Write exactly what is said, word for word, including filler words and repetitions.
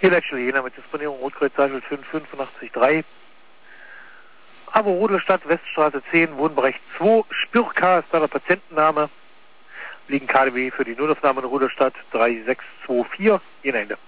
Teleactually, Jena mit Disponierung Rotkreuz-Zeichel fünf fünf acht drei. Abo Rudelstadt, Weststraße zehn, Wohnbereich zwei, Spürk ist da der Patientenname. Liegen K D W für die Notaufnahme in Rudelstadt drei sechs zwei vier, Jena Ende.